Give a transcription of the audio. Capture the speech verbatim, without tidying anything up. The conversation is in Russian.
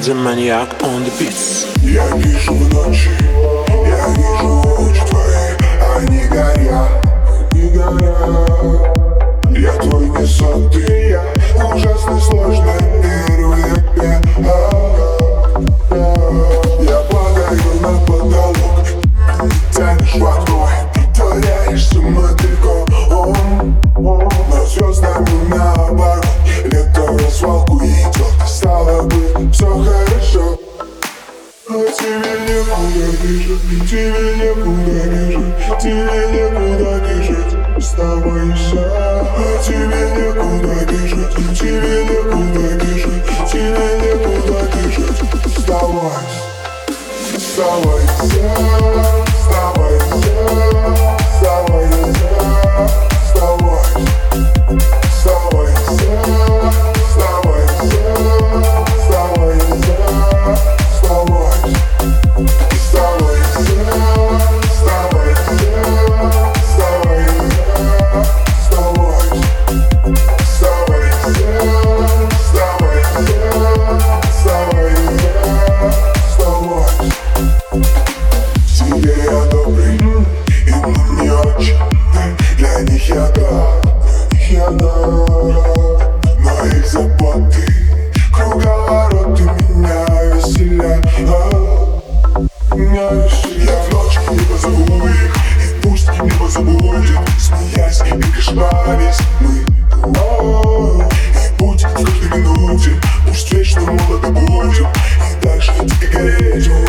the maniac on the beats. Я вижу в ночи, я вижу очи твои, они горят, они горят. Я твой не сон, ты я, ужасно сложный мир в тебе. Я падаю на потолок, тянешь в окно, притворяешься мотыльком. Но звездами наоборот, лето в свалку идет, стало быть, все хорошо. А тебе некуда бежать, тебе некуда бежать, тебе некуда бежать, оставайся. А тебе некуда бежать, тебе некуда бежать, тебе некуда бежать, оставайся. Оставайся, оставайся, оставайся, оставайся. Оставайся, оставайся, оставайся, оставайся. Тебе я добрый, им не очень. Для них я гад, для них я гад. Но их заботы, круговороты меня веселят. Меня веселят. Я в ночь не позову их, и пусть не позабудет. Смеясь и кошмарясь мы. И путь в каждой минуте, пусть вечно молодо будем. И дальше дико гореть.